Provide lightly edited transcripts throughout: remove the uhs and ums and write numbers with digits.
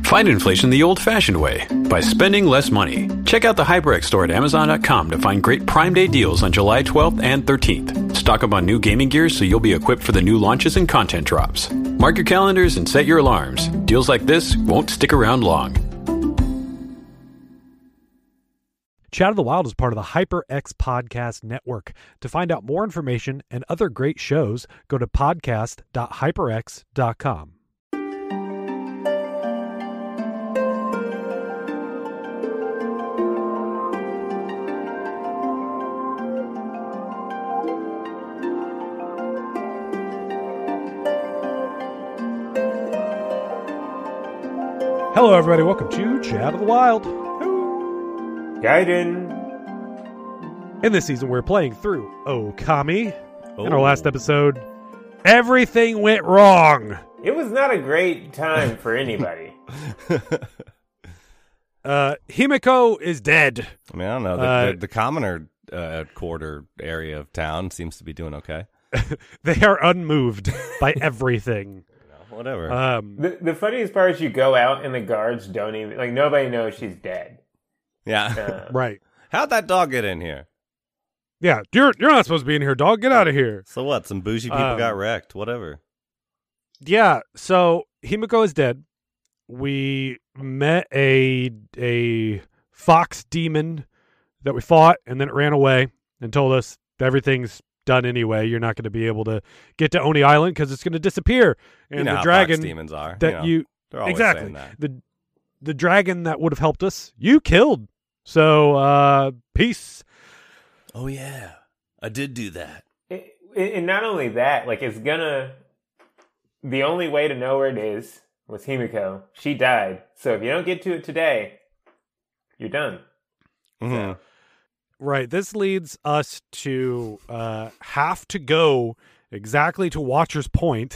Fight inflation the old-fashioned way, by spending less money. Check out the HyperX store at Amazon.com to find great Prime Day deals on July 12th and 13th. Stock up on new gaming gear so you'll be equipped for the new launches and content drops. Mark your calendars and set your alarms. Deals like this won't stick around long. Chat of the Wild is part of the HyperX Podcast Network. To find out more information and other great shows, go to podcast.hyperx.com. Hello, everybody. Welcome to Chat of the Wild. Gaiden. In this season, we're playing through Okami. In our last episode, everything went wrong. It was not a great time for anybody. Himiko is dead. I mean, I don't know. The commoner quarter area of town seems to be doing okay. They are unmoved by everything. Whatever. The funniest part is you go out and the guards don't even, like, nobody knows she's dead. Yeah. Right. How'd that dog get in here? Yeah, you're not supposed to be in here, dog. Get out of here. So what? Some bougie people got wrecked. Whatever. Yeah, so Himiko is dead. We met a fox demon that we fought, and then it ran away and told us everything's done anyway. You're not going to be able to get to Oni Island because it's going to disappear. And you know the how dragon fox demons are. that they're always exactly saying that. the dragon that would have helped us, you killed. So peace. Oh yeah, I did do that. And not only that, like, the only way to know where it is was Himiko. She died. So if you don't get to it today, you're done. Mm-hmm. So. Right. This leads us to have to go exactly to Watcher's Point.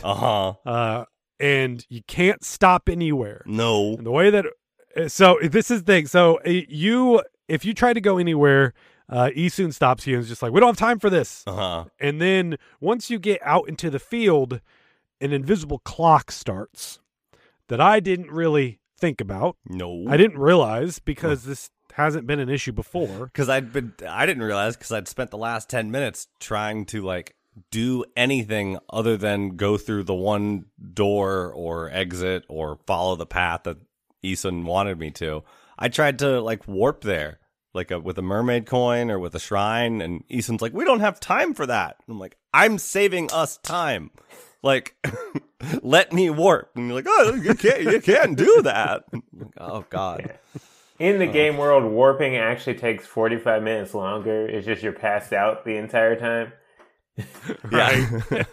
And you can't stop anywhere. No. And the way that so this is the thing. So if you try to go anywhere, Isun stops you and is just like, we don't have time for this. And then once you get out into the field, an invisible clock starts that I didn't really think about. No. I didn't realize because this hasn't been an issue before. Because I didn't realize because I'd spent the last 10 minutes trying to like do anything other than go through the one door or exit or follow the path that Isun wanted me to. I tried to like warp there, like with a mermaid coin or with a shrine, and Isun's like, we don't have time for that. I'm like, I'm saving us time. Like, let me warp. And you're like, oh, you can't do that. Like, oh God. Yeah. In the game world, warping actually takes 45 minutes longer. It's just you're passed out the entire time. Right.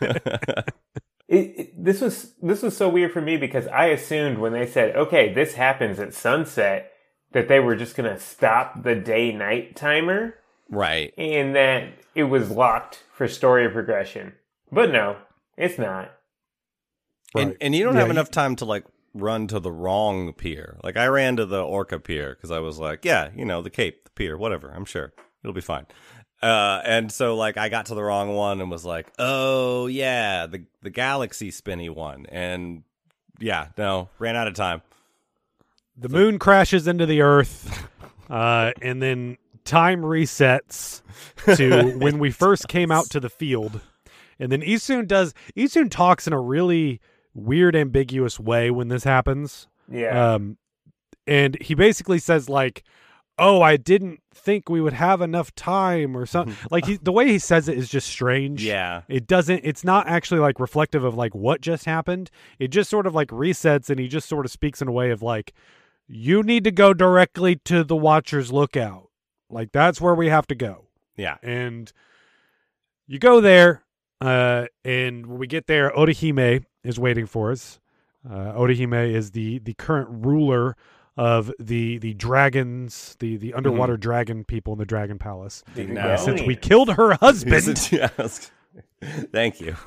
This was so weird for me because I assumed when they said, okay, this happens at sunset, that they were just going to stop the day-night timer. Right. And that it was locked for story progression. But no, it's not. Right. And you don't have enough time to like run to the wrong pier. Like I ran to the Orca pier because I was like, yeah, the Cape, the pier, whatever. I'm sure it'll be fine. And so like I got to the wrong one and was like, oh yeah, the galaxy spinny one. And yeah, no, ran out of time. The moon crashes into the earth, and then time resets to when we first came out to the field. And then Isun talks in a really weird, ambiguous way when this happens. Yeah. And he basically says like, oh, I didn't think we would have enough time or something. Like the way he says it is just strange. Yeah. It's not actually like reflective of like what just happened. It just sort of like resets, and he just sort of speaks in a way of like, you need to go directly to the Watcher's Lookout. Like that's where we have to go. Yeah. And you go there, and when we get there, Orihime is waiting for us. Orihime is the current ruler of the dragons, the underwater dragon people in the Dragon Palace. Since we killed her husband. Yes. Thank you.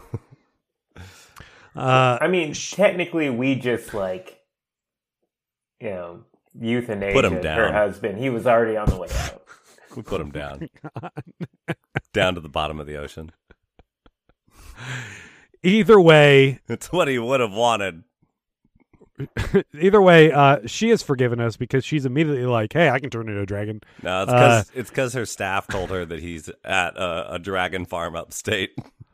I mean, technically, we just like, euthanized her husband. He was already on the way out. We put him down. Down to the bottom of the ocean. Either way. It's what he would have wanted. either way, she has forgiven us because she's immediately like, "Hey, I can turn into a dragon." No, it's because her staff told her that he's at a dragon farm upstate.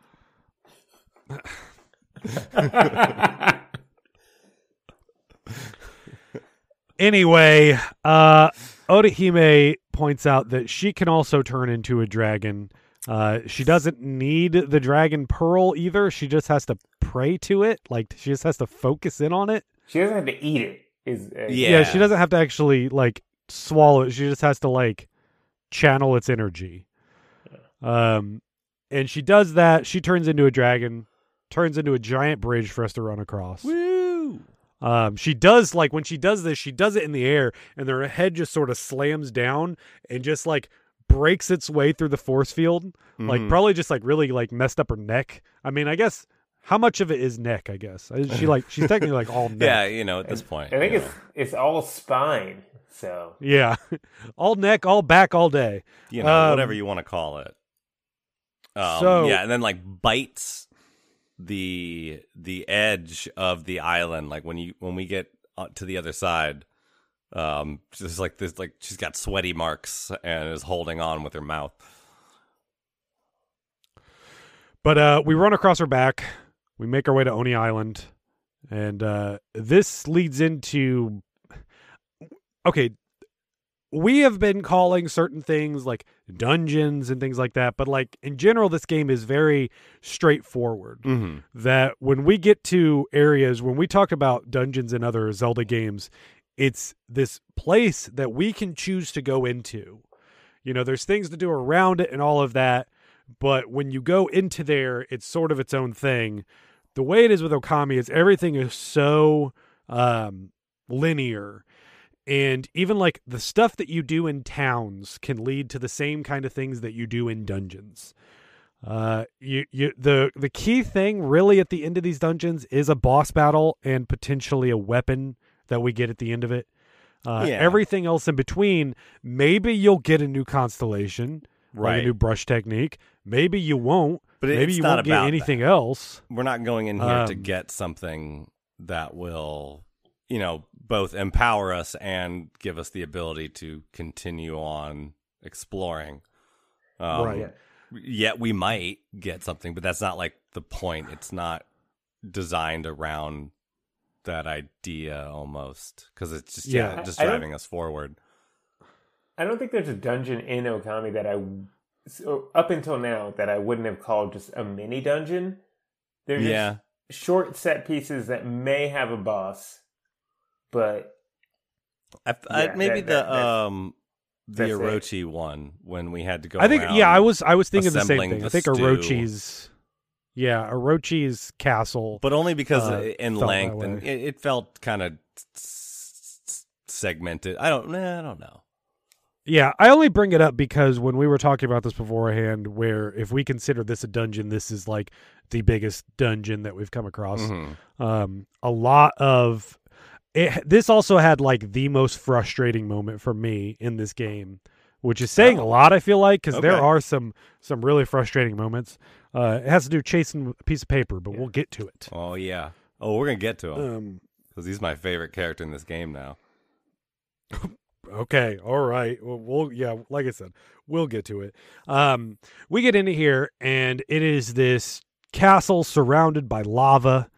Anyway, Orihime points out that she can also turn into a dragon. She doesn't need the dragon pearl either. She just has to pray to it. Like, she just has to focus in on it. She doesn't have to eat it. Yeah, she doesn't have to actually, like, swallow it. She just has to, like, channel its energy. And she does that. She turns into a dragon, turns into a giant bridge for us to run across. Woo! She does, like, when she does this, she does it in the air, and her head just sort of slams down and just, like, breaks its way through the force field. Like, probably just, like, really, like, messed up her neck. I mean, I guess, how much of it is neck, I guess? She's technically, like, all neck. Yeah, at this point. I think it's all spine, so. Yeah. All neck, all back, all day. Whatever you want to call it. And then, like, bites the edge of the island, like when we get to the other side, just like this, like she's got sweaty marks and is holding on with her mouth. But we run across her back, we make our way to Oni Island, and this leads into, okay, we have been calling certain things like dungeons and things like that, but like in general, this game is very straightforward. That when we get to areas, when we talk about dungeons in other Zelda games, it's this place that we can choose to go into. There's things to do around it and all of that, but when you go into there, it's sort of its own thing. The way it is with Okami is everything is so linear. And even like the stuff that you do in towns can lead to the same kind of things that you do in dungeons. The key thing really at the end of these dungeons is a boss battle and potentially a weapon that we get at the end of it. Everything else in between, maybe you'll get a new constellation, right? Like a new brush technique. Maybe you won't. But maybe you won't get anything else. We're not going in here to get something that will, both empower us and give us the ability to continue on exploring. Right. Yet we might get something, but that's not like the point. It's not designed around that idea almost, because it's just just driving us forward. I don't think there's a dungeon in Okami that up until now that I wouldn't have called just a mini dungeon. They're just short set pieces that may have a boss. But maybe the Orochi one when we had to go. I think around I was thinking the same thing. I think stew. Orochi's castle, but only because in length and it felt kind of segmented. I don't know. Yeah, I only bring it up because when we were talking about this beforehand, where if we consider this a dungeon, this is like the biggest dungeon that we've come across. A lot of this also had like the most frustrating moment for me in this game, which is saying a lot, I feel like, because there are some really frustrating moments. It has to do with chasing a piece of paper, but we'll get to it. Oh, yeah. Oh, we're going to get to him. Because he's my favorite character in this game now. Okay, all right. Well, like I said, we'll get to it. We get into here, and it is this castle surrounded by lava.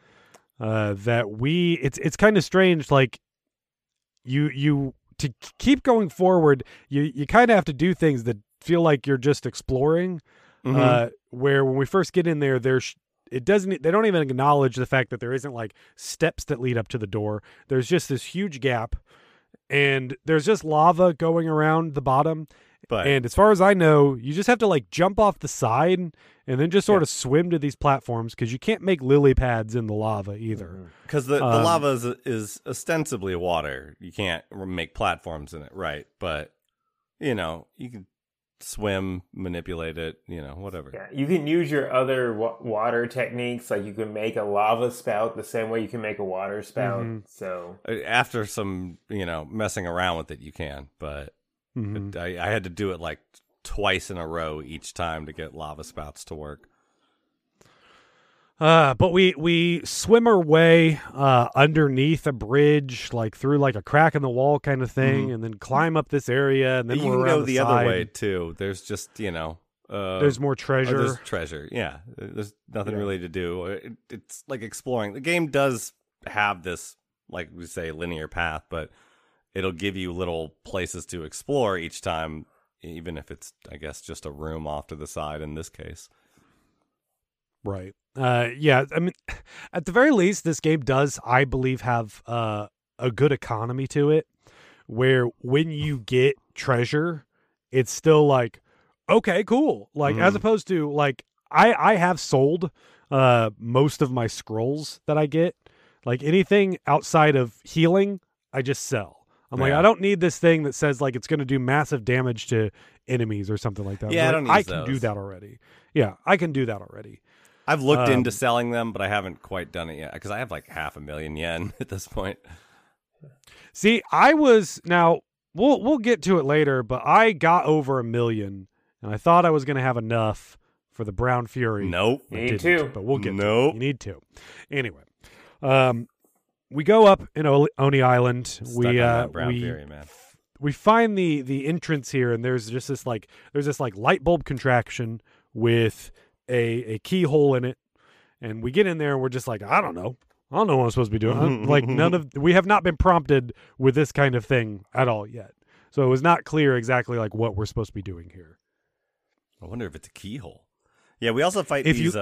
It's kind of strange. Like you to keep going forward, you kind of have to do things that feel like you're just exploring. Where when we first get in there, they don't even acknowledge the fact that there isn't like steps that lead up to the door. There's just this huge gap, and there's just lava going around the bottom. And as far as I know, you just have to like jump off the side and then just sort of swim to these platforms, because you can't make lily pads in the lava either. Because the lava is ostensibly water. You can't make platforms in it, right? But, you can swim, manipulate it, whatever. Yeah, you can use your other water techniques, like you can make a lava spout the same way you can make a water spout. So after some, messing around with it, you can, but I had to do it like twice in a row each time to get lava spouts to work. But we swim our way underneath a bridge, like through like a crack in the wall kind of thing, and then climb up this area, and then you can go the other way too. There's just there's more treasure. There's treasure, yeah. There's nothing really to do. It's like exploring. The game does have this, like we say, linear path, but it'll give you little places to explore each time, even if it's, I guess, just a room off to the side in this case. Right. Yeah. I mean, at the very least, this game does, I believe, have a good economy to it, where when you get treasure, it's still like, okay, cool. Like, as opposed to, like, I have sold most of my scrolls that I get. Like, anything outside of healing, I just sell. I'm like, I don't need this thing that says, like, it's going to do massive damage to enemies or something like that. Yeah, like, I don't use I can those. do that already. Yeah, I can do that already. I've looked into selling them, but I haven't quite done it yet, because I have like 500,000 yen at this point. See, I was, now, we'll get to it later, but I got over 1 million. And I thought I was going to have enough for the Brown Fury. Nope. Me too. But we'll get to Nope. it. You need to. Anyway, we go up in Oni Island. Stuck on that Brown Fury, man. We find the entrance here, and there's just this like light bulb contraction with a keyhole in it. And we get in there, and we're just like, I don't know what I'm supposed to be doing. Like we have not been prompted with this kind of thing at all yet. So it was not clear exactly like what we're supposed to be doing here. I wonder if it's a keyhole. Yeah, we also fight these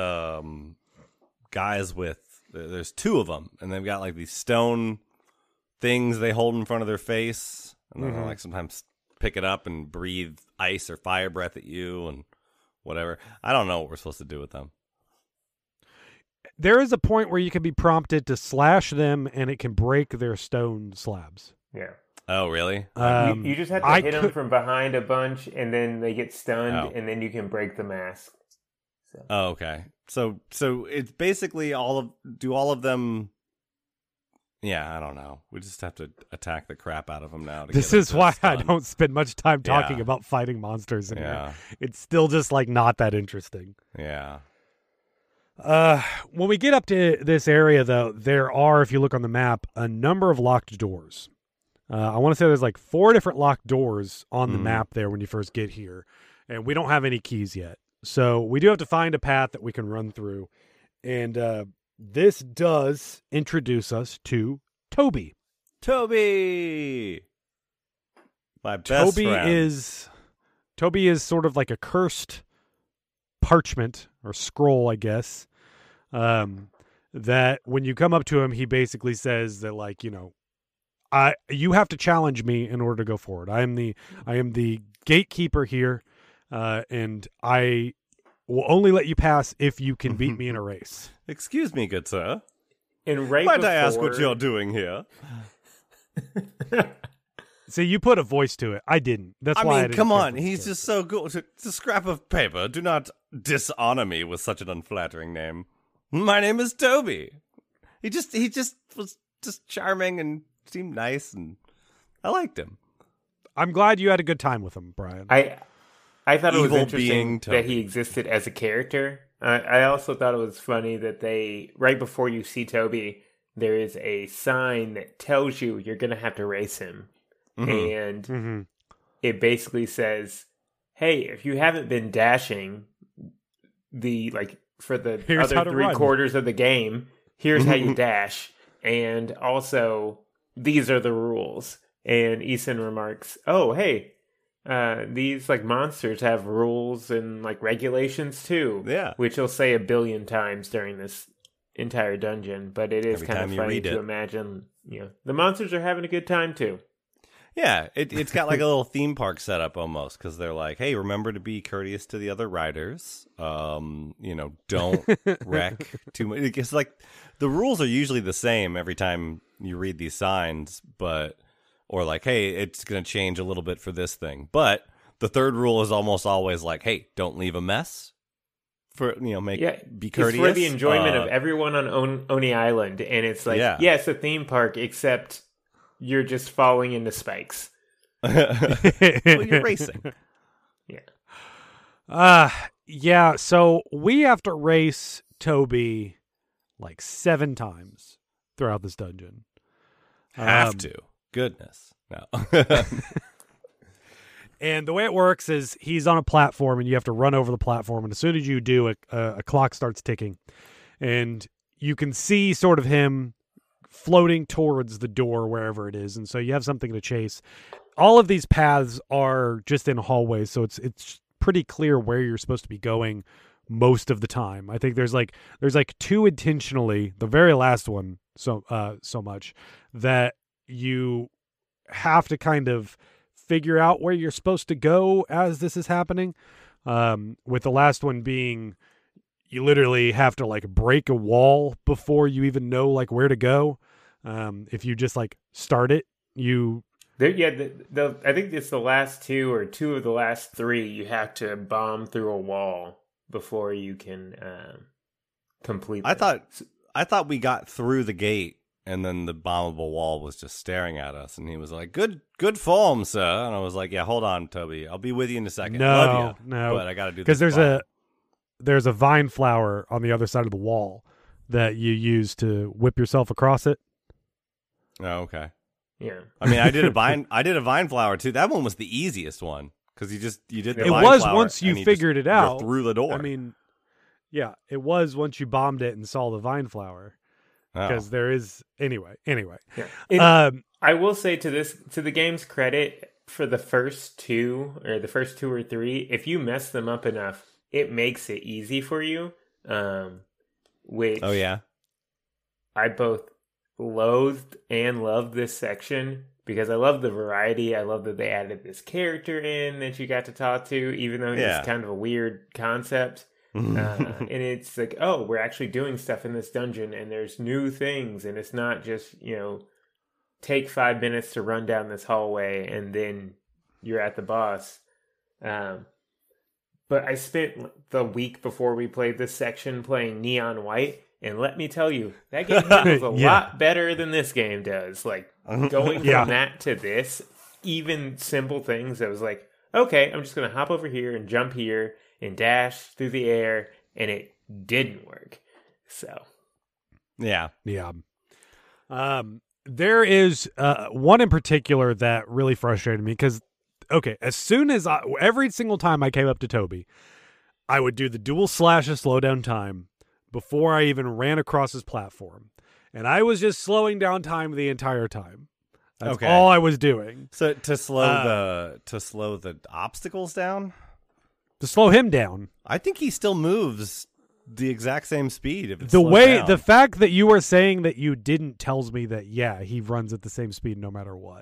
guys with, there's 2 of them, and they've got like these stone things they hold in front of their face, and then like sometimes pick it up and breathe ice or fire breath at you and whatever. I don't know what we're supposed to do with them. There is a point where you can be prompted to slash them, and it can break their stone slabs. Yeah. Oh, really? You just have to hit them from behind a bunch, and then they get stunned, and then you can break the mask. So. Oh, okay. So it's basically all of them. Yeah, I don't know. We just have to attack the crap out of them now. This is why I don't spend much time talking about fighting monsters in here. It's still just like not that interesting. Yeah. When we get up to this area, though, there are, if you look on the map, a number of locked doors. I want to say there's like 4 different locked doors on the map there when you first get here, and we don't have any keys yet. So we do have to find a path that we can run through, and this does introduce us to Toby. Toby, my best friend. Toby is sort of like a cursed parchment or scroll, I guess. That when you come up to him, he basically says that, like, you know, you have to challenge me in order to go forward. I am the gatekeeper here, and I will only let you pass if you can beat me in a race. Excuse me, good sir. Might I ask what you're doing here? So you put a voice to it. I didn't. That's why I didn't. Come on. He's just so good. It's a scrap of paper. Do not dishonor me with such an unflattering name. My name is Toby. He just was just charming and seemed nice, and I liked him. I'm glad you had a good time with him, Brian. I thought it was interesting that he existed as a character. I also thought it was funny that they, right before you see Toby, there is a sign that tells you you're going to have to race him. And it basically says, hey, if you haven't been dashing for the here's other 3/4 of the game, here's how you dash. And also, these are the rules. And Eason remarks, oh, hey, these like monsters have rules and like regulations too. Yeah. Which he'll say 1 billion times during this entire dungeon. But it is kind of funny to imagine, you know, the monsters are having a good time too. Yeah, it's got like a little theme park setup almost, because they're like, hey, remember to be courteous to the other riders. You know, don't wreck too much. It's like the rules are usually the same every time you read these signs, or like, hey, it's going to change a little bit for this thing. But the third rule is almost always like, hey, don't leave a mess. For, you know, be courteous. It's for the enjoyment of everyone on Oni Island, and it's like, yeah, it's a theme park, except you're just falling into spikes. Well, you're racing. Yeah. So we have to race Toby like 7 times throughout this dungeon. Have to. Goodness. No. And the way it works is he's on a platform and you have to run over the platform. And as soon as you do, a clock starts ticking. And you can see sort of him floating towards the door wherever it is. And so you have something to chase. All of these paths are just in hallways. So it's pretty clear where you're supposed to be going most of the time. I think there's like 2 intentionally, the very last one so much that you have to kind of figure out where you're supposed to go as this is happening. With the last one being you literally have to like break a wall before you even know like where to go. If you just like start it, you I think it's the last 2 or 2 of the last 3 you have to bomb through a wall before you can complete. I thought we got through the gate and then the bombable wall was just staring at us, and he was like, "Good form, sir." And I was like, "Yeah, hold on, Toby. I'll be with you in a second. Love you, no, but I got to do this." Because there's a vine flower on the other side of the wall that you use to whip yourself across it. Oh, okay. Yeah. I mean, I did a vine flower too. That one was the easiest one because you did the it vine was flower once you figured it out through the door. I mean, yeah, it was once you bombed it and saw the vine flower. Because there is anyway. Yeah. I will say to the game's credit, for the first 2 or 3, if you mess them up enough, it makes it easy for you. Which I both loathed and loved this section because I love the variety. I love that they added this character in that you got to talk to, even though it's kind of a weird concept. And it's like, oh, we're actually doing stuff in this dungeon and there's new things, and it's not just, take 5 minutes to run down this hallway and then you're at the boss. But I spent the week before we played this section playing Neon White, and let me tell you, that game handles a lot better than this game does. Like, going from that to this, even simple things, I was like, okay, I'm just going to hop over here and jump here and dash through the air, and it didn't work. So, yeah. There is one in particular that really frustrated me because, okay, as soon as every single time I came up to Toby, I would do the dual slash of slowdown time before I even ran across his platform, and I was just slowing down time the entire time. That's all I was doing. So to slow the obstacles down. To slow him down. I think he still moves the exact same speed. If it's the fact that you are saying that you didn't tells me that he runs at the same speed no matter what.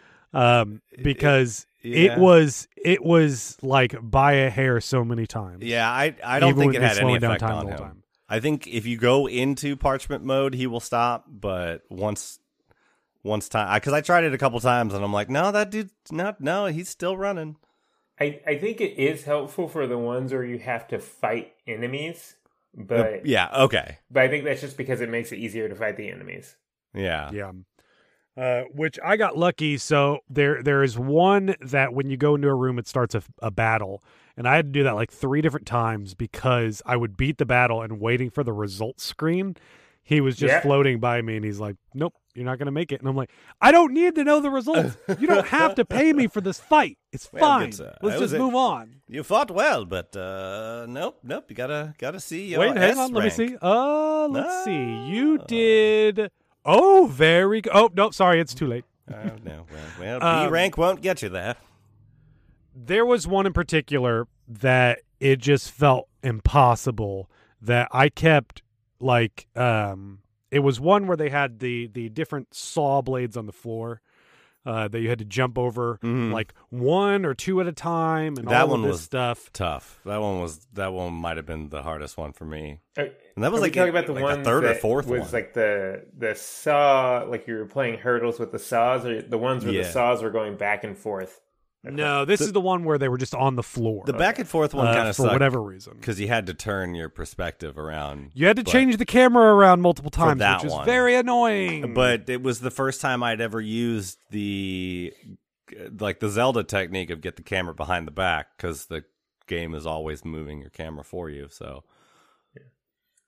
Because it was like by a hair so many times. Yeah, I don't think it had any effect on him. I think if you go into parchment mode, he will stop. But once time, because I tried it a couple times and I'm like, no, that dude's no, he's still running. I think it is helpful for the ones where you have to fight enemies, but okay. But I think that's just because it makes it easier to fight the enemies. Yeah. Which I got lucky. So there is one that when you go into a room, it starts a battle, and I had to do that like 3 different times because I would beat the battle and waiting for the results screen. He was just floating by me, and he's like, "Nope, you're not going to make it." And I'm like, "I don't need to know the results. You don't have to pay me for this fight. It's fine. Let's just move on." You fought well, but nope. You gotta see your Wait, hang on. Let me see. Let's see. You did. Oh, very good. Oh, no, sorry, it's too late. No, well, B rank won't get you there. There was one in particular that it just felt impossible that I kept. Like, it was one where they had the different saw blades on the floor that you had to jump over like 1 or 2 at a time, and that all one of this was stuff. Tough. That one might have been the hardest one for me. And that was like talking about the one the third or fourth was one. Like the saw, like you were playing hurdles with the saws, or the ones where the saws were going back and forth. No, this is the one where they were just on the floor. The back and forth one kind of for sucked whatever reason, because you had to turn your perspective around. You had to change the camera around multiple times, which is very annoying. But it was the first time I'd ever used the Zelda technique of get the camera behind the back, because the game is always moving your camera for you. So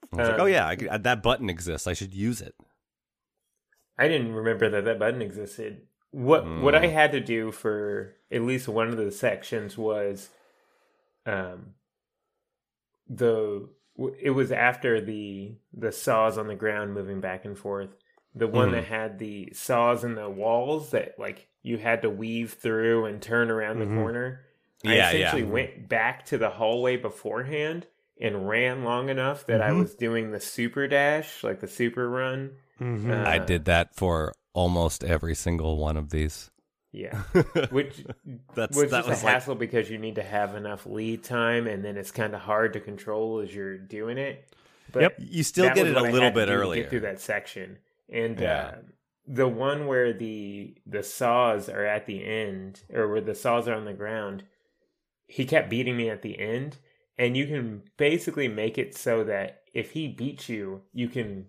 I was like, oh yeah, that button exists. I should use it. I didn't remember that button existed. What I had to do for at least one of the sections was, it was after the saws on the ground moving back and forth. The one that had the saws in the walls that like you had to weave through and turn around the corner. I essentially went back to the hallway beforehand and ran long enough that I was doing the super dash, like the super run. I did that for almost every single one of these. Yeah, which was just a hassle because you need to have enough lead time, and then it's kind of hard to control as you're doing it. But you still get it a little bit earlier. Get through that section, and the one where the saws are at the end, or where the saws are on the ground, he kept beating me at the end, and you can basically make it so that if he beats you, you can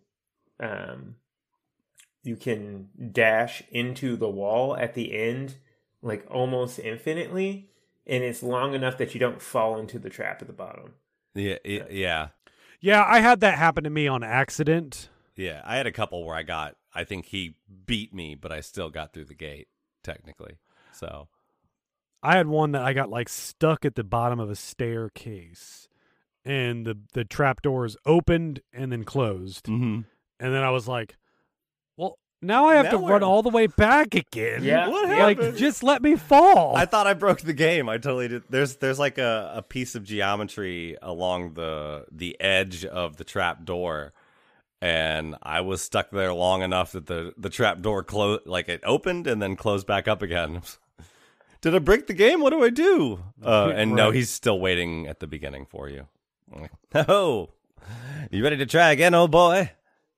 dash into the wall at the end, like almost infinitely, and it's long enough that you don't fall into the trap at the bottom. Yeah. Yeah, I had that happen to me on accident. Yeah, I had a couple where I think he beat me, but I still got through the gate, technically. So I had one that I got like stuck at the bottom of a staircase, and the trap doors opened and then closed. Mm-hmm. And then I was like, well, now I have to run all the way back again. Yeah. What like, happened? just let me fall. I thought I broke the game. I totally did. There's like a piece of geometry along the edge of the trap door, and I was stuck there long enough that the trap door closed, like it opened and then closed back up again. Did I break the game? What do I do? And no, he's still waiting at the beginning for you. I'm like, oh, you ready to try again, old boy?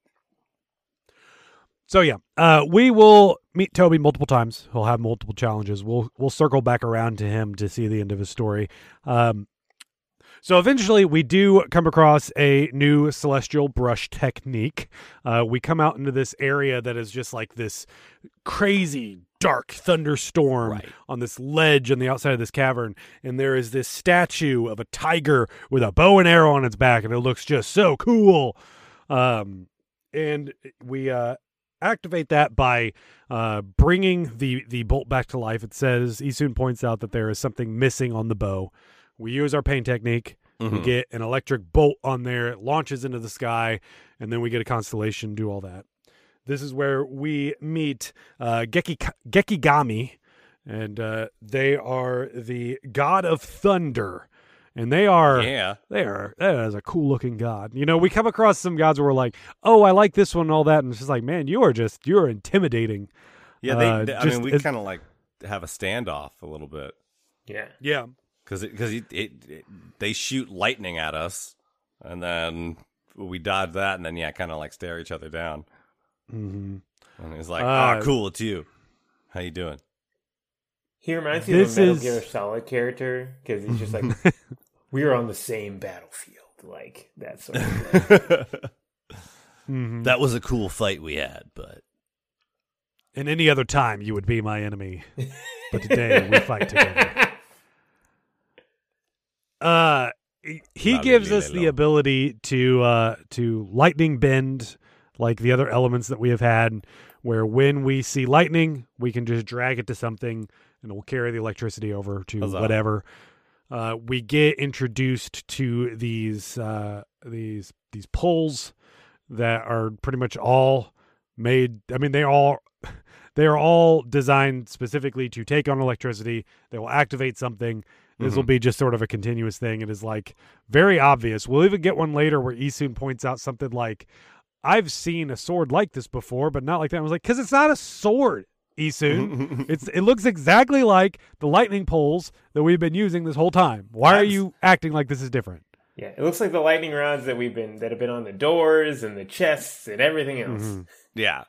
So yeah, we will meet Toby multiple times. He'll have multiple challenges. We'll circle back around to him to see the end of his story. So eventually we do come across a new celestial brush technique. We come out into this area that is just like this crazy dark thunderstorm on this ledge on the outside of this cavern. And there is this statue of a tiger with a bow and arrow on its back. And it looks just so cool. And we activate that by bringing the bolt back to life. It says, Isun points out that there is something missing on the bow. We use our pain technique. We get an electric bolt on there. It launches into the sky, and then we get a constellation, do all that. This is where we meet Gekigami, and they are the god of thunder. And that is a cool looking god. You know, we come across some gods where we're like, oh, I like this one and all that. And it's just like, man, you're intimidating. Yeah, I mean, we kind of like have a standoff a little bit. Yeah. Yeah. Because they shoot lightning at us, and then we dodge that, and then kind of like stare each other down. Mm-hmm. And he's like, cool, it's you. How you doing? He reminds me of a Metal Gear Solid character, because he's just like, we are on the same battlefield, like that sort of thing. That was a cool fight we had, but in any other time you would be my enemy, but today we fight together. He gives us the ability to lightning bend like the other elements that we have had, where when we see lightning, we can just drag it to something and it will carry the electricity over to whatever. We get introduced to these poles that are pretty much all made. I mean, they are all designed specifically to take on electricity. They will activate something. This will be just sort of a continuous thing. It is like very obvious. We'll even get one later where Isun points out something like, I've seen a sword like this before, but not like that. I was like, because it's not a sword, Isun. It looks exactly like the lightning poles that we've been using this whole time. Why are you acting like this is different? Yeah, it looks like the lightning rods that have been on the doors and the chests and everything else. Yeah.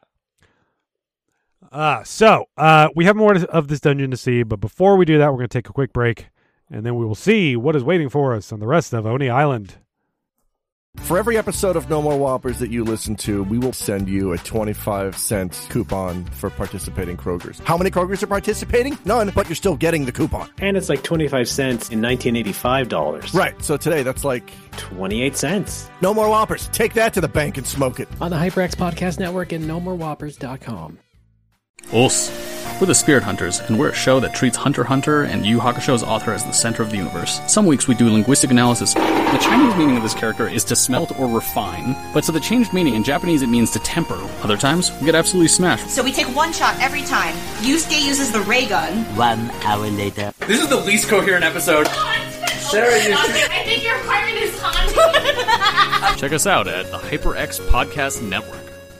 So we have more of this dungeon to see, but before we do that, we're going to take a quick break. And then we will see what is waiting for us on the rest of Oni Island. For every episode of No More Whoppers that you listen to, we will send you a 25-cent coupon for participating Krogers. How many Krogers are participating? None, but you're still getting the coupon. And it's like 25 cents in $1985. Right, so today that's like 28 cents. No More Whoppers. Take that to the bank and smoke it. On the HyperX Podcast Network and NoMoreWhoppers.com. Os. We're the Spirit Hunters, and we're a show that treats Hunter x Hunter and Yu Yu Hakusho's author as the center of the universe. Some weeks we do linguistic analysis. The Chinese meaning of this character is to smelt or refine, but so the changed meaning in Japanese it means to temper. Other times, we get absolutely smashed. So we take one shot every time. Yusuke uses the ray gun. 1 hour later. This is the least coherent episode. Sarah, I think your heart is haunting. Check us out at the HyperX Podcast Network.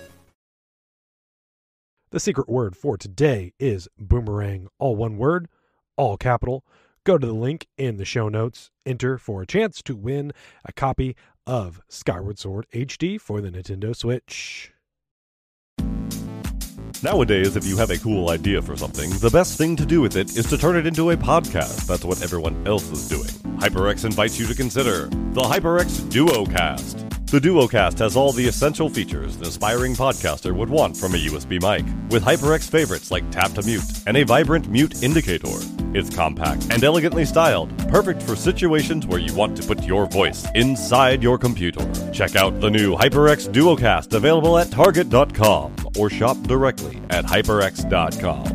The secret word for today is boomerang. All one word, all capital. Go to the link in the show notes. Enter for a chance to win a copy of Skyward Sword HD for the Nintendo Switch. Nowadays, if you have a cool idea for something, the best thing to do with it is to turn it into a podcast. That's what everyone else is doing. HyperX invites you to consider the HyperX Duocast. The Duocast has all the essential features an aspiring podcaster would want from a USB mic, with HyperX favorites like Tap to Mute and a vibrant mute indicator. It's compact and elegantly styled, perfect for situations where you want to put your voice inside your computer. Check out the new HyperX Duocast available at Target.com or shop directly at HyperX.com.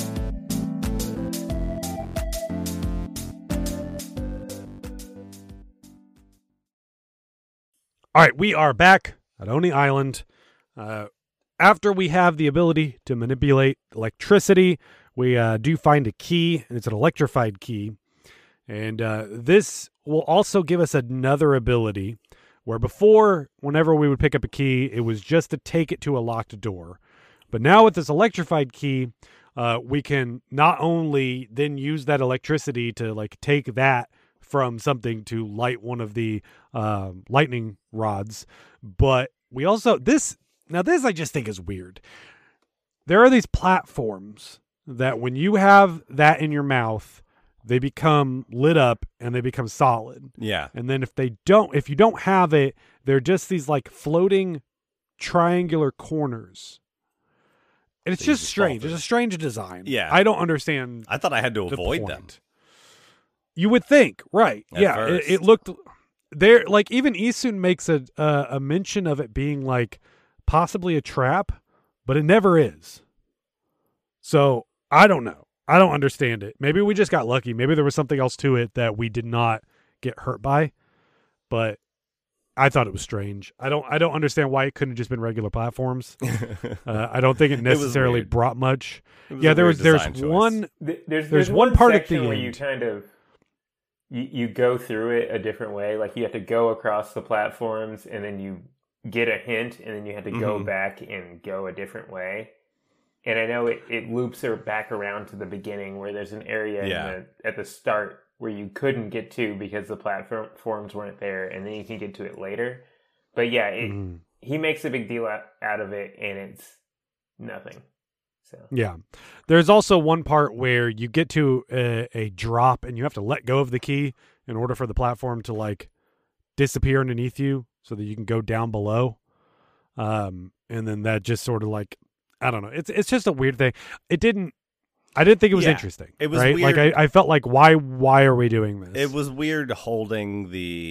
All right, we are back at Oni Island. After we have the ability to manipulate electricity, we do find a key, and it's an electrified key. And this will also give us another ability where before, whenever we would pick up a key, it was just to take it to a locked door. But now with this electrified key, we can not only then use that electricity to like take that from something to light one of the lightning rods, but we also this I just think is weird. There are these platforms that when you have that in your mouth, they become lit up and they become solid. Yeah. And then if you don't have it, they're just these like floating triangular corners. And it's just strange. It's a strange design. Yeah. I don't understand. I thought I had to avoid them. You would think, right? At It looked there. Like even Isun makes a mention of it being like possibly a trap, but it never is. So I don't know. I don't understand it. Maybe we just got lucky. Maybe there was something else to it that we did not get hurt by. But I thought it was strange. I don't understand why it couldn't have just been regular platforms. I don't think it necessarily brought much. There's one part at the end where you kind of you go through it a different way. Like you have to go across the platforms and then you get a hint and then you have to go back and go a different way. And I know it loops her back around to the beginning where there's an area at the start where you couldn't get to because the platforms weren't there, and then you can get to it later. But yeah, he makes a big deal out of it, and it's nothing. So yeah, there's also one part where you get to a drop, and you have to let go of the key in order for the platform to like disappear underneath you, so that you can go down below. And then that just sort of like, I don't know. It's just a weird thing. I didn't think it was interesting. It was right? weird. Like I felt like why are we doing this? It was weird holding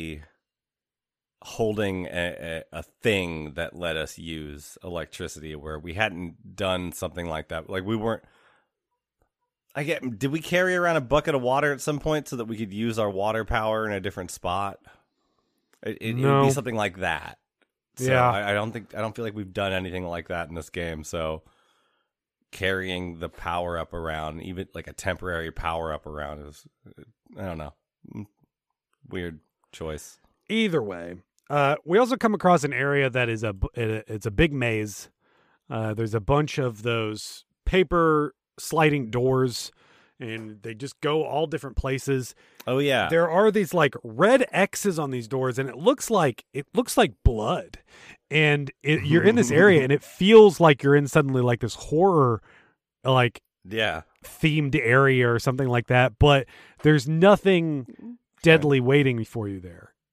a thing that let us use electricity where we hadn't done something like that. Like we weren't. Did we carry around a bucket of water at some point so that we could use our water power in a different spot? It would be something like that. So yeah, I don't feel like we've done anything like that in this game. So carrying the power up around, even like a temporary power up around, is, I don't know, weird choice. Either way, we also come across an area that is it's a big maze. There's a bunch of those paper sliding doors, and they just go all different places. Oh yeah, there are these like red X's on these doors, and it looks like blood. And you're in this area, and it feels like you're in suddenly like this horror, like themed area or something like that. But there's nothing deadly waiting for you there.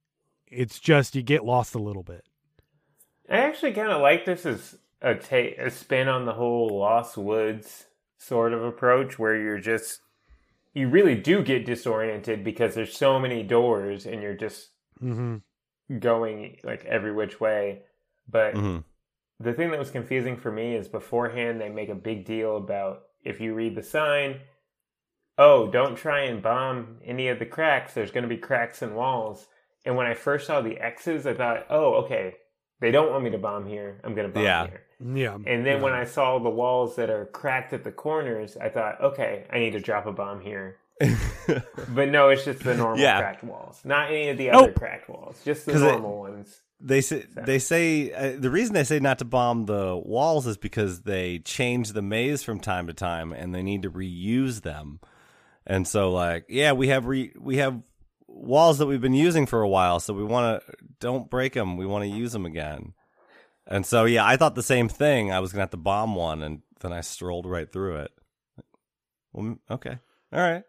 It's just you get lost a little bit. I actually kind of like this as a spin on the whole Lost Woods sort of approach, where you really do get disoriented because there's so many doors and you're just going like every which way. But the thing that was confusing for me is beforehand they make a big deal about, if you read the sign, oh, don't try and bomb any of the cracks. There's going to be cracks in walls. And when I first saw the X's, I thought, oh, okay, they don't want me to bomb here. I'm going to bomb here. Yeah. And then when I saw the walls that are cracked at the corners, I thought, okay, I need to drop a bomb here. But no, it's just the normal cracked walls. Not any of the other cracked walls. Just the normal ones. They say the reason they say not to bomb the walls is because they change the maze from time to time and they need to reuse them. And so, like, we have walls that we've been using for a while, so we want to don't break them. We want to use them again. And so, I thought the same thing. I was gonna have to bomb one, and then I strolled right through it. Well, okay, all right.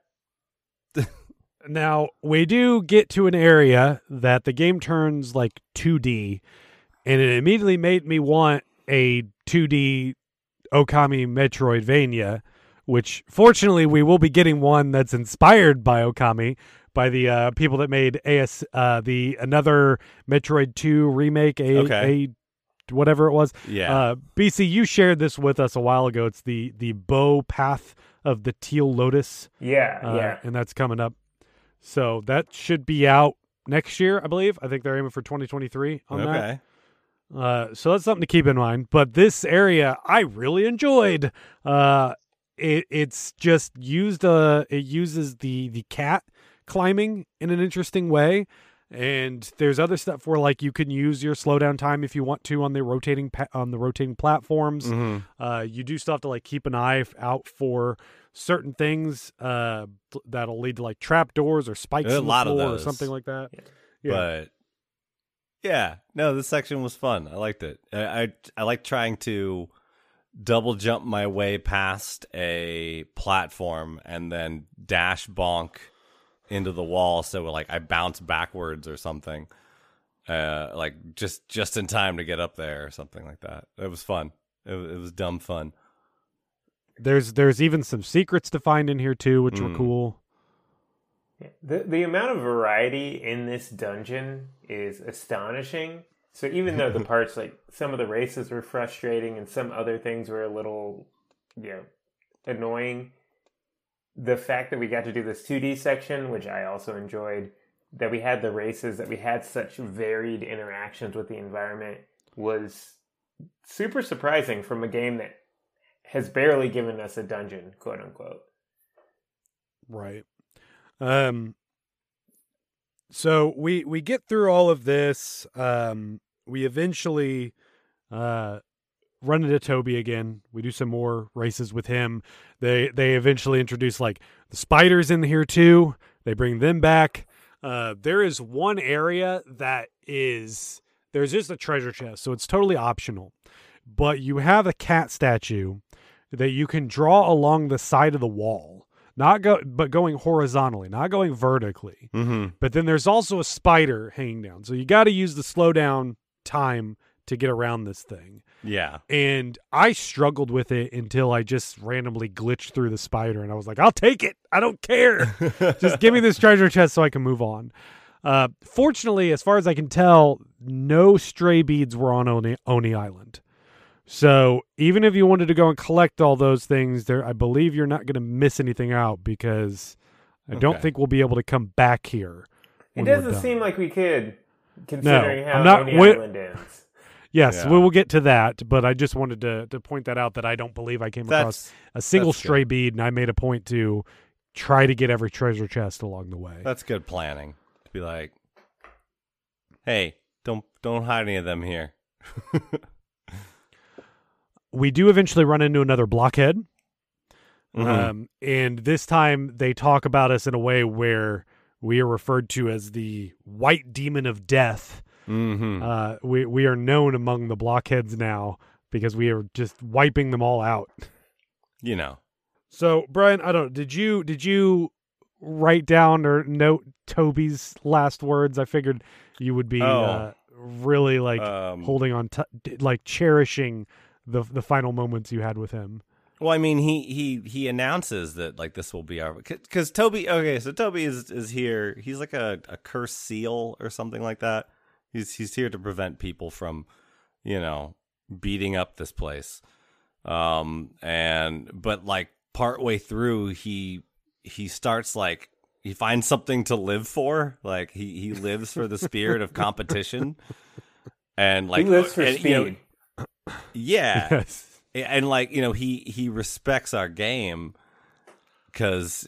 Now, we do get to an area that the game turns like 2D, and it immediately made me want a 2D Okami Metroidvania, which fortunately we will be getting one that's inspired by Okami, by the people that made another Metroid 2 remake, whatever it was. Yeah. BC, you shared this with us a while ago. It's the Bow Path of the Teal Lotus. Yeah. And that's coming up. So that should be out next year, I believe. I think they're aiming for 2023 on that. So that's something to keep in mind. But this area I really enjoyed. It's just used. It uses the cat climbing in an interesting way. And there's other stuff where, like, you can use your slowdown time if you want to on the rotating platforms. You do still have to, like, keep an eye out for certain things that'll lead to, like, trap doors or spikes in the floor or something like that. But no, this section was fun. I liked it. I like trying to double jump my way past a platform and then dash bonk into the wall, so like I bounce backwards or something, like just in time to get up there or something like that. It was fun. It was dumb fun. There's even some secrets to find in here too, which were cool. The amount of variety in this dungeon is astonishing. So even though the parts, like some of the races were frustrating and some other things were a little, annoying, the fact that we got to do this 2D section, which I also enjoyed, that we had the races, that we had such varied interactions with the environment, was super surprising from a game that has barely given us a dungeon, quote unquote. Right. So we get through all of this. We eventually run into Toby again. We do some more races with him. They eventually introduce, like, the spiders in here too. They bring them back. There is one area there's just a treasure chest, so it's totally optional. But you have a cat statue that you can draw along the side of the wall. But going horizontally, not going vertically. But then there's also a spider hanging down. So you got to use the slowdown time to get around this thing. Yeah. And I struggled with it until I just randomly glitched through the spider, and I was like, I'll take it. I don't care. Just give me this treasure chest so I can move on. Fortunately, as far as I can tell, no stray beads were on Oni Island. So even if you wanted to go and collect all those things there, I believe you're not going to miss anything out, because I don't think we'll be able to come back here. It doesn't seem like we could, considering how Oni Island ends. Yes, we will get to that, but I just wanted to point that out, that I don't believe I came across a single stray bead, and I made a point to try to get every treasure chest along the way. That's good planning. To be like, hey, don't hide any of them here. We do eventually run into another blockhead, and this time they talk about us in a way where we are referred to as the White Demon of Death. We are known among the blockheads now because we are just wiping them all out. You know. So, Brian, I don't know. Did you write down or note Toby's last words. I figured you would be really like holding on, like cherishing the final moments you had with him. Well, I mean, he announces that like this will be our, because Toby. Okay, so Toby is here. He's like a cursed seal or something like that. He's here to prevent people from, beating up this place. But like partway through, he starts like he finds something to live for. Like he lives for the spirit of competition, and like he lives for speed. Yeah. Yes. And like, he respects our game because,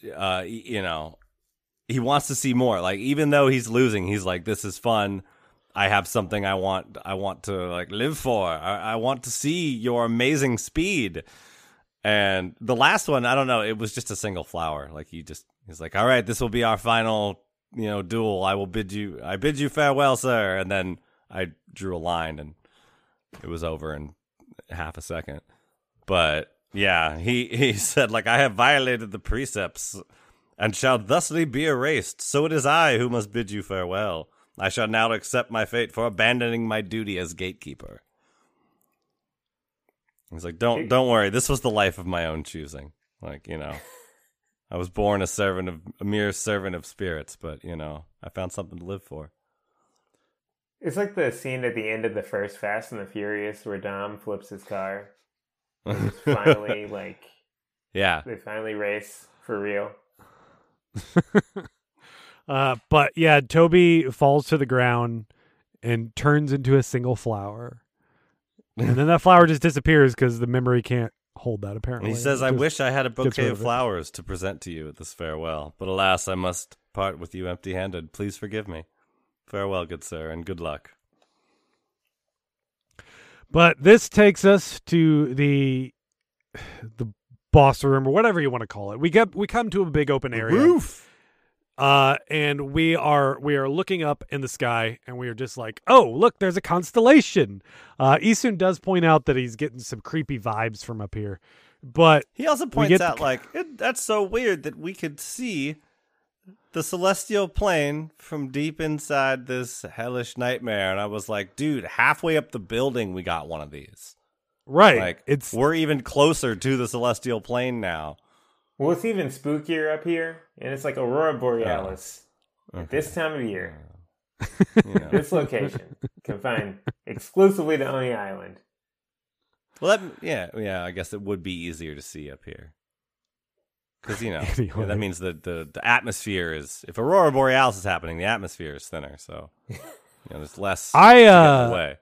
he wants to see more. Like, even though he's losing, he's like, this is fun. I have something I want to like live for. I want to see your amazing speed. And the last one, I don't know. It was just a single flower. Like he's like, all right, this will be our final, duel. I bid you farewell, sir. And then I drew a line and it was over in half a second. But yeah, he said, like, I have violated the precepts and shall thusly be erased. So it is I who must bid you farewell. I shall now accept my fate for abandoning my duty as gatekeeper. He's like, don't worry. This was the life of my own choosing. Like, I was born a mere servant of spirits, but, I found something to live for. It's like the scene at the end of the first Fast and the Furious where Dom flips his car. And it's finally they finally race for real. But yeah, Toby falls to the ground and turns into a single flower. And then that flower just disappears because the memory can't hold that, apparently. And he says, I wish I had a bouquet of flowers to present to you at this farewell, but alas, I must part with you empty-handed. Please forgive me. Farewell, good sir, and good luck. But this takes us to the boss room, or whatever you want to call it. We come to a big open area. Roof. And we are looking up in the sky, and we are just like, oh, look, there's a constellation. Isun does point out that he's getting some creepy vibes from up here, but he also points out that's so weird that we could see the celestial plane from deep inside this hellish nightmare. And I was like, dude, halfway up the building, we got one of these. Right. Like, we're even closer to the celestial plane now. Well, it's even spookier up here, and it's like Aurora Borealis at this time of year. This location, confined exclusively to Oni Island. Well, I guess it would be easier to see up here. Because, anyway. That means the atmosphere is, if Aurora Borealis is happening, the atmosphere is thinner. So, there's less to get in the way.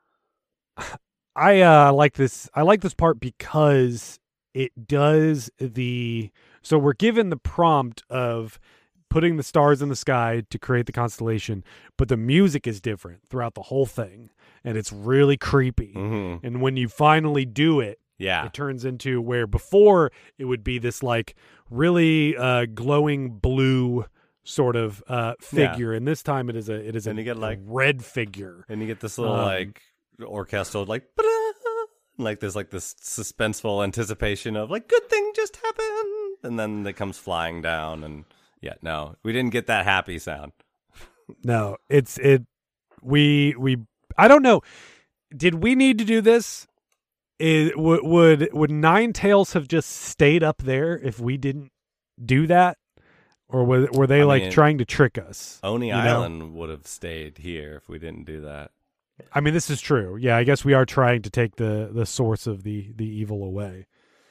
I like this part because it does so we're given the prompt of putting the stars in the sky to create the constellation, but the music is different throughout the whole thing, and it's really creepy. Mm-hmm. And when you finally do it, it turns into where before it would be this like really glowing blue sort of figure, and this time it is and you get like red figure, and you get this little like orchestral like there's like this suspenseful anticipation of like good thing just happened, and then it comes flying down, and no, we didn't get that happy sound. No, we I don't know. Did we need to do this? Would Nine Tails have just stayed up there if we didn't do that, or were they trying to trick us? Oni Island would have stayed here if we didn't do that. I mean, this is true. Yeah, I guess we are trying to take the source of the evil away.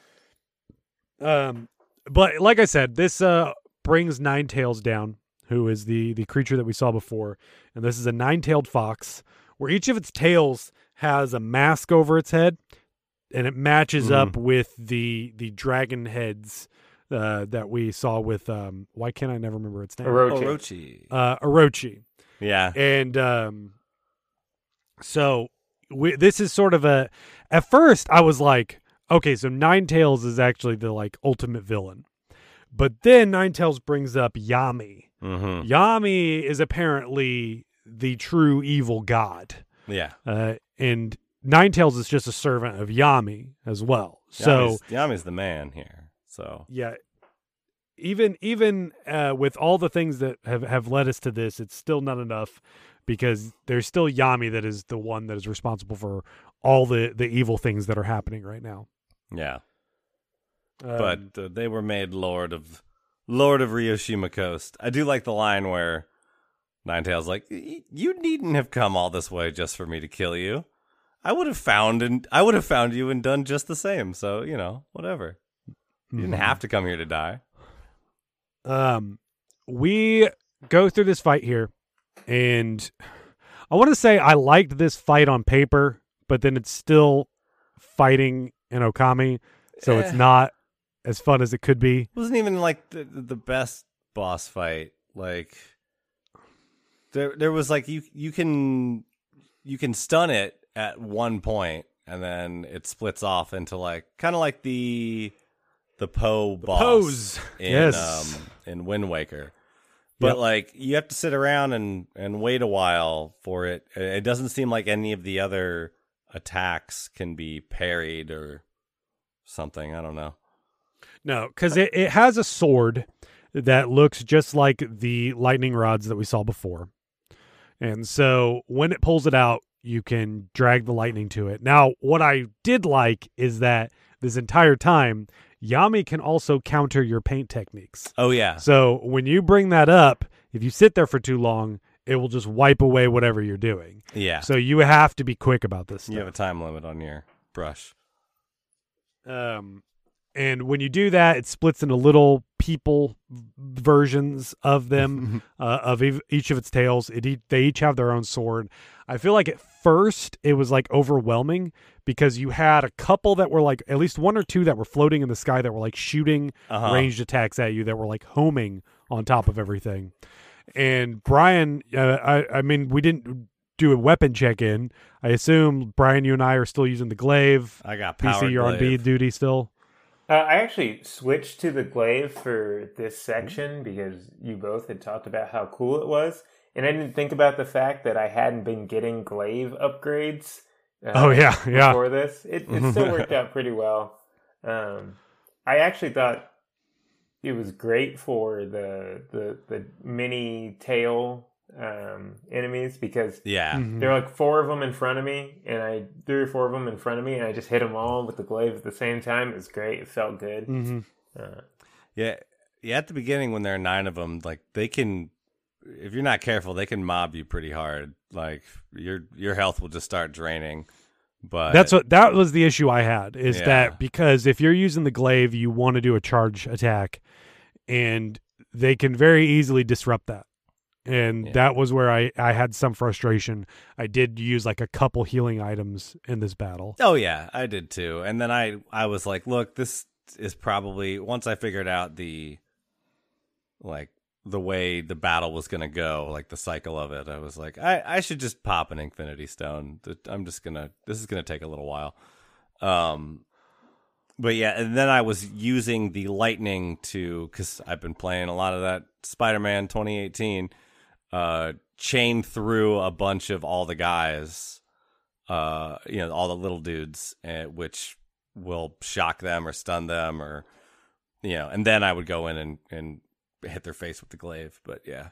But like I said, this brings Nine Tails down, who is the creature that we saw before, and this is a nine-tailed fox, where each of its tails has a mask over its head, and it matches up with the dragon heads that we saw with why can't I never remember its name? Orochi. Orochi. Yeah. And so this is sort of at first I was like, okay, so Nine Tails is actually the like ultimate villain. But then Nine Tails brings up Yami. Mm-hmm. Yami is apparently the true evil god. Yeah. And Nine Tails is just a servant of Yami as well. So Yami's the man here. So yeah, even with all the things that have led us to this, it's still not enough, because there's still Yami that is the one that is responsible for all the evil things that are happening right now. Yeah. But they were made Lord of Ryoshima Coast. I do like the line where Ninetales like, you needn't have come all this way just for me to kill you. I would have found you and done just the same. So, whatever. You didn't have to come here to die. We go through this fight here, and I want to say I liked this fight on paper, but then it's still fighting in Okami, so it's not as fun as it could be. It wasn't even like the best boss fight. Like there was like you can stun it at one point, and then it splits off into like kind of like the Poe boss in Wind Waker. But like you have to sit around and wait a while for it. It doesn't seem like any of the other attacks can be parried or something. I don't know. No, because it has a sword that looks just like the lightning rods that we saw before. And so when it pulls it out, you can drag the lightning to it. Now, what I did like is that this entire time, Yami can also counter your paint techniques. Oh, yeah. So when you bring that up, if you sit there for too long, it will just wipe away whatever you're doing. Yeah. So you have to be quick about this stuff. You have a time limit on your brush. And when you do that, it splits into little people versions of them, of each of its tails. They each have their own sword. I feel like at first it was like overwhelming, because you had a couple that were like, at least one or two that were floating in the sky that were like shooting ranged attacks at you that were like homing on top of everything. And Brian, I mean, we didn't do a weapon check-in. I assume, Brian, you and I are still using the glaive. I got powered BC, you're on B duty still. I actually switched to the glaive for this section because you both had talked about how cool it was. And I didn't think about the fact that I hadn't been getting glaive upgrades before this. It still worked out pretty well. I actually thought it was great for the mini tail enemies, because there are like 4 of them in front of me, and 3 or 4 of them in front of me, and I just hit them all with the glaive at the same time. It was great. It felt good. Yeah. At the beginning, when there are 9 of them, like they can, if you're not careful, they can mob you pretty hard. Like your health will just start draining. But that was the issue I had, is that because if you're using the glaive, you want to do a charge attack, and they can very easily disrupt that. And that was where I had some frustration. I did use like a couple healing items in this battle. Oh yeah, I did too. And then I was like, look, this is probably, once I figured out the way the battle was going to go, like the cycle of it, I was like, I should just pop an Infinity Stone. This is going to take a little while. But yeah, and then I was using the lightning because I've been playing a lot of that Spider-Man 2018, chain through a bunch of all the guys, all the little dudes, which will shock them or stun them, or, and then I would go in and hit their face with the glaive. But yeah.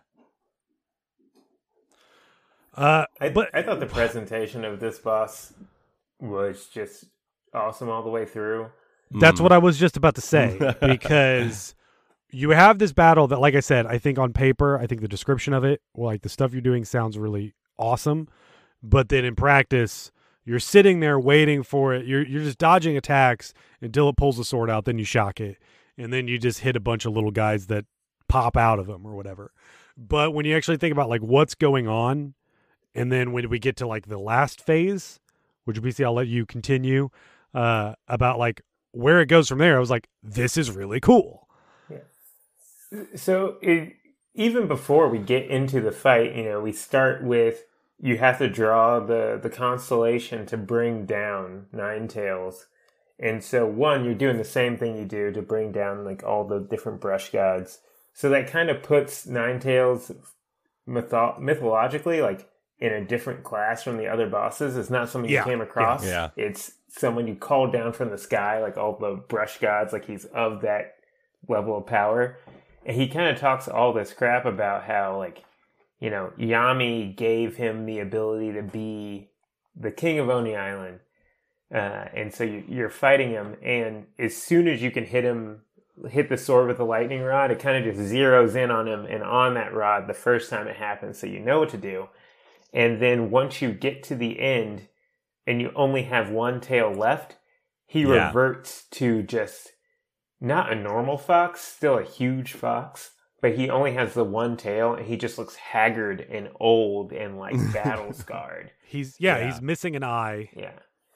I thought the presentation of this boss was just awesome all the way through. That's what I was just about to say, because you have this battle that, like I said, I think on paper, I think the description of it, like the stuff you're doing, sounds really awesome. But then in practice, you're sitting there waiting for it. You're just dodging attacks until it pulls the sword out. Then you shock it, and then you just hit a bunch of little guys that pop out of them or whatever. But when you actually think about like what's going on, and then when we get to like the last phase, which BC, I'll let you continue about like where it goes from there, I was like, this is really cool. Yeah. So even before we get into the fight, we start with, you have to draw the constellation to bring down Ninetales. And so you're doing the same thing you do to bring down like all the different brush gods. So that kind of puts Ninetales mythologically like in a different class from the other bosses. It's not something you came across. Yeah. It's someone you called down from the sky, like all the brush gods, like he's of that level of power. And he kind of talks all this crap about how, like, you know, Yami gave him the ability to be the king of Oni Island. And so you're fighting him, and as soon as you can hit the sword with the lightning rod, it kind of just zeroes in on him and on that rod the first time it happens, so you know what to do. And then once you get to the end and you only have one tail left, he reverts to just not a normal fox, still a huge fox, but he only has the one tail, and he just looks haggard and old and like battle scarred. He's missing an eye. Yeah.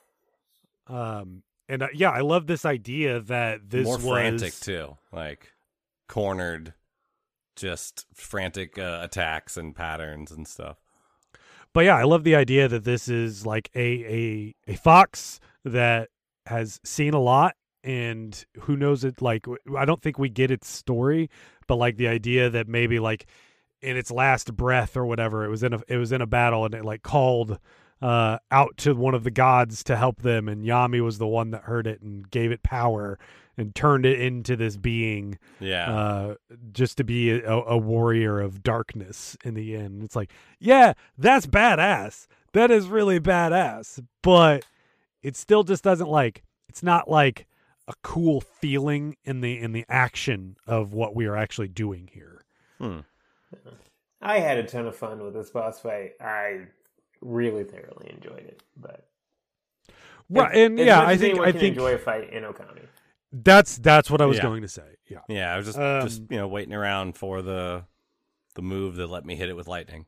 I love this idea that this more was frantic too, like cornered, just frantic attacks and patterns and stuff. But yeah, I love the idea that this is like a fox that has seen a lot, and who knows it. Like, I don't think we get its story, but like the idea that maybe like in its last breath or whatever, it was in a battle, and it like called out to one of the gods to help them, and Yami was the one that heard it and gave it power and turned it into this being, just to be a warrior of darkness in the end. It's like, yeah, that's badass. That is really badass, but it still just doesn't like. It's not like a cool feeling in the action of what we are actually doing here. I had a ton of fun with this boss fight. I really thoroughly enjoyed it, but I think enjoy a fight in Okami. That's what I was going to say. Yeah. I was just waiting around for the move that let me hit it with lightning.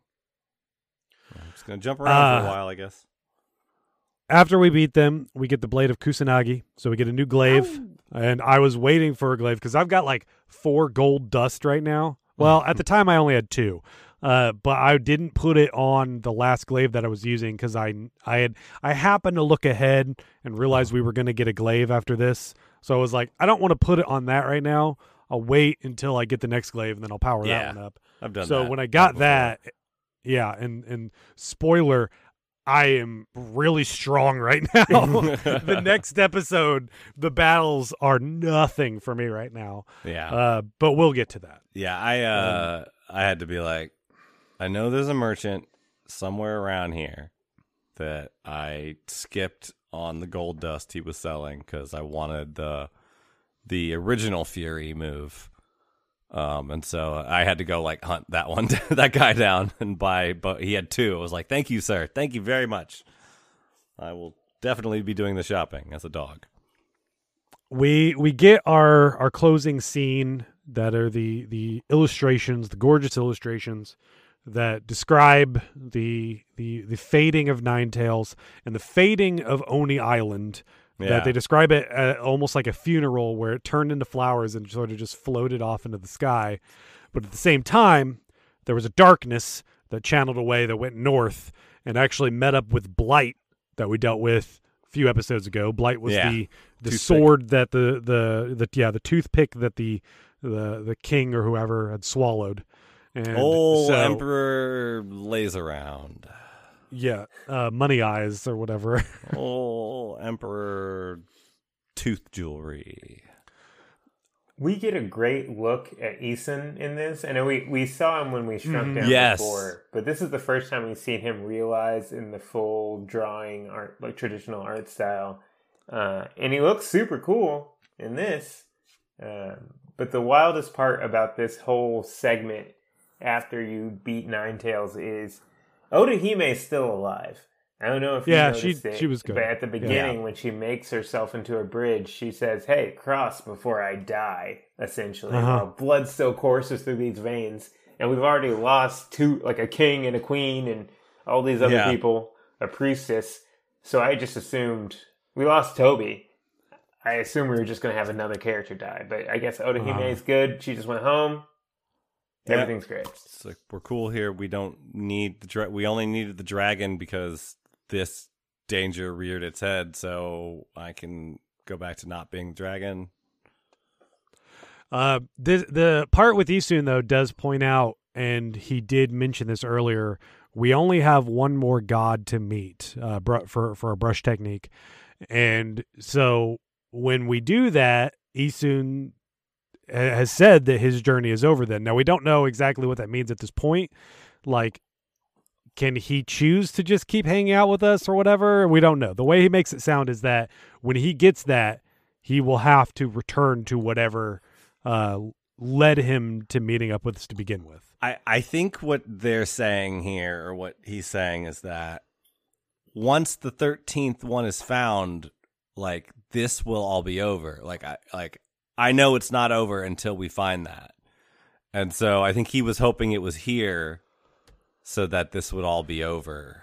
I'm just gonna jump around for a while, I guess. After we beat them, we get the Blade of Kusanagi, so we get a new glaive. And I was waiting for a glaive because I've got like 4 gold dust right now. Well, at the time I only had 2. But I didn't put it on the last glaive that I was using because I happened to look ahead and realize we were going to get a glaive after this. So I was like, I don't want to put it on that right now. I'll wait until I get the next glaive, and then I'll power that one up. I've done that. So when I got that, and spoiler, I am really strong right now. The next episode, the battles are nothing for me right now. Yeah. But we'll get to that. Yeah, I had to be like, I know there's a merchant somewhere around here that I skipped on the gold dust he was selling because I wanted the original Fury move. And so I had to go like hunt that guy down and buy, but he had 2. I was like, thank you, sir. Thank you very much. I will definitely be doing the shopping as a dog. We get our closing scene that are the illustrations, the gorgeous illustrations that describe the fading of Ninetales and the fading of Oni Island. That they describe it almost like a funeral where it turned into flowers and sort of just floated off into the sky. But at the same time, there was a darkness that channeled away that went north and actually met up with Blight that we dealt with a few episodes ago. Blight was the sword that the toothpick that the king or whoever had swallowed. And Emperor lays around. Yeah, money eyes or whatever. Emperor tooth jewelry. We get a great look at Isun in this. I know we saw him when we shrunk down before, but this is the first time we've seen him realized in the full drawing art, like traditional art style. And he looks super cool in this. But the wildest part about this whole segment after you beat Ninetales is Orihime is still alive. I don't know if you noticed it, she was good. But at the beginning, when she makes herself into a bridge, she says, "Hey, cross before I die," essentially. While blood still courses through these veins. And we've already lost 2, like a king and a queen and all these other people, a priestess. So I just assumed we lost Toby. I assumed we were just going to have another character die. But I guess Orihime is good. She just went home. Everything's great. It's like, we're cool here. We don't need we only needed the dragon because this danger reared its head, so I can go back to not being the dragon. The part with Isun, though, does point out, and he did mention this earlier, we only have one more god to meet for a brush technique. And so when we do that, Isun has said that his journey is over then. Now, we don't know exactly what that means at this point. Like, can he choose to just keep hanging out with us or whatever? We don't know. The way he makes it sound is that when he gets that, he will have to return to whatever led him to meeting up with us to begin with. I think what they're saying here, or what he's saying, is that once the 13th one is found, like, this will all be over. I know it's not over until we find that. And so I think he was hoping it was here so that this would all be over.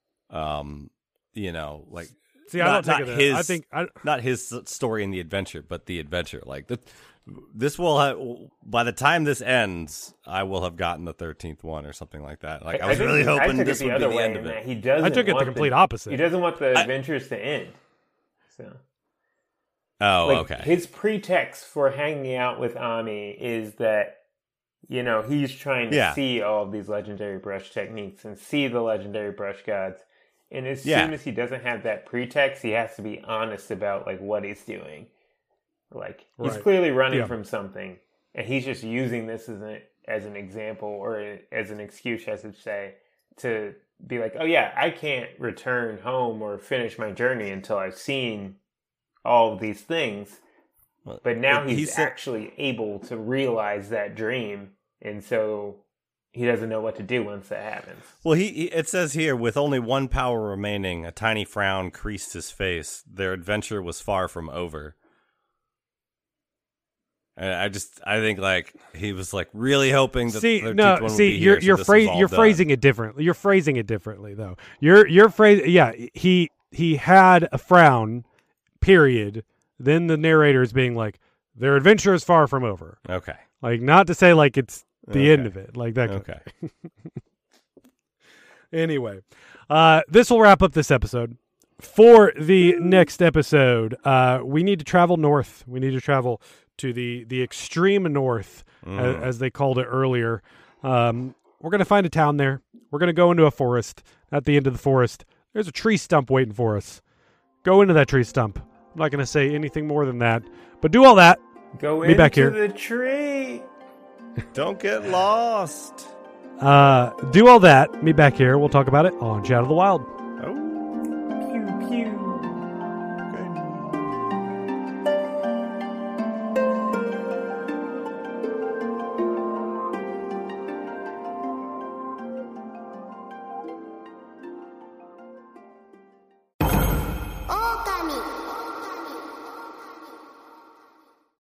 See, I don't think of that. I think not his story in the adventure, but the adventure. Like, this will have, by the time this ends, I will have gotten the 13th one or something like that. Like, I was really hoping this would be the end of it. I took it the complete opposite. He doesn't want the adventures to end. So. Okay. His pretext for hanging out with Ami is that, he's trying to see all of these legendary brush techniques and see the legendary brush gods. And as soon as he doesn't have that pretext, he has to be honest about, like, what he's doing. Like, he's clearly running from something, and he's just using this as an example, or as an excuse, I should say, to be like, oh yeah, I can't return home or finish my journey until I've seen all of these things. But now he's actually able to realize that dream, and so he doesn't know what to do once that happens. Well, it says here, with only one power remaining, a tiny frown creased his face. Their adventure was far from over. And I think, like, he was, like, really hoping that the 13th one would be here. You're phrasing it differently. You're phrasing it differently, though. Your phrase, he had a frown, period. Then the narrator is being like, their adventure is far from over. Okay. Like, not to say, like, it's the end of it, like that. Okay. Anyway, this will wrap up this episode. For the next episode, we need to travel north. We need to travel to the extreme north, as they called it earlier. We're going to find a town there. We're going to go into a forest. At the end of the forest, there's a tree stump waiting for us. Go into that tree stump. I'm not going to say anything more than that, but do all that. Go into back here. The tree. Don't get lost. Do all that. Meet back here. We'll talk about it on Shadow of the Wild. Pew, pew.